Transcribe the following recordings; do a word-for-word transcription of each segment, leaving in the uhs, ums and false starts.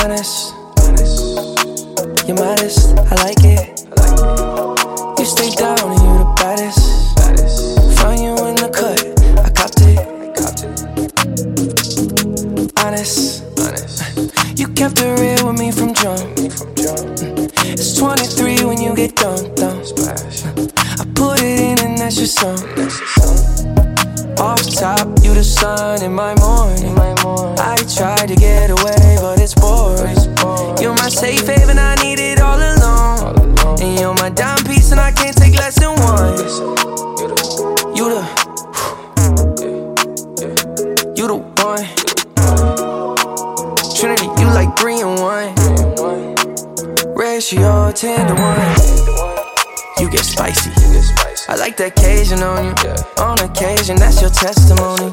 Honest, you're modest, I like it. You stay down and you the baddest. Find you in the cut, I copped it. Honest, you kept it real with me from jump. It's twenty-three when you get dumped down. I put it in and that's your song. Off top, you the sun in my morning. I tried to get away, but it's boring. You're my safe haven, I need it all alone. And you're my dime piece, and I can't take less than one. You the, you the one. Trinity, you like three and one. Ratio ten to one. You get spicy. I like that Cajun on you. On occasion, that's your testimony.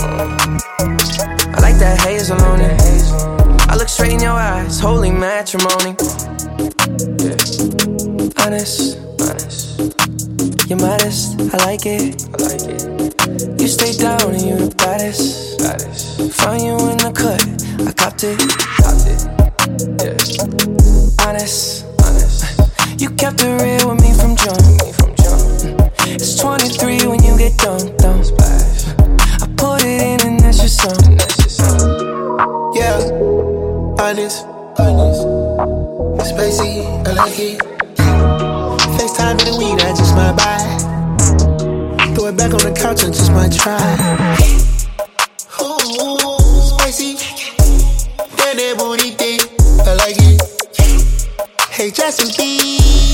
I like that hazel on it. I look straight in your eyes, holy matrimony. Honest, you're modest, I like it. You stay down and you the baddest. Find you in the cut, I copped it. Honest, you kept it real with me from jump. It's twenty-three when you get dumped down. I put it in and that's your song. Yeah, honest, honest. Spacey, I like it. FaceTime in the weed, I just might buy. Throw it back on the couch and just might try. Ooh, spacey. That that booty thing, I like it. Hey, Justin B.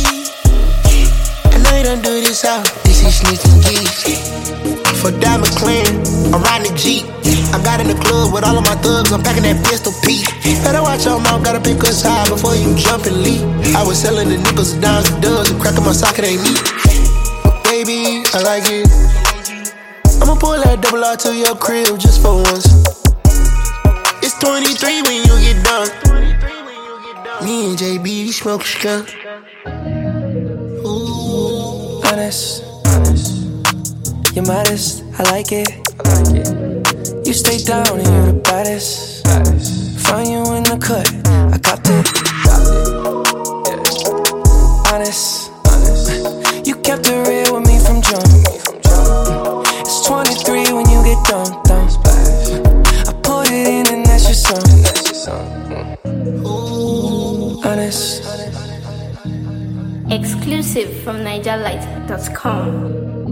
I know you don't do this out. This is sneaking geeks. For Diamond Clan, I'm riding a Jeep. I got in the club with all of my thugs, I'm packing that pistol Pete. Better watch your mouth, gotta pick us high before you jump and leap. I was selling the nickels, dimes, and dubs, and cracking my socket ain't me. But baby, I like it. I'ma pull that double R to your crib just for once. It's twenty-three when you get done. Me and J B, we smoke skunk. Ooh. Honest, you're modest, I like it. You stay down and you the baddest. Find you in the cut, I copped it. Honest, you kept it real with me from jump. It's twenty-three when you get dumped down. I put it in and that's your song. Honest. Exclusive from Niger Light dot com.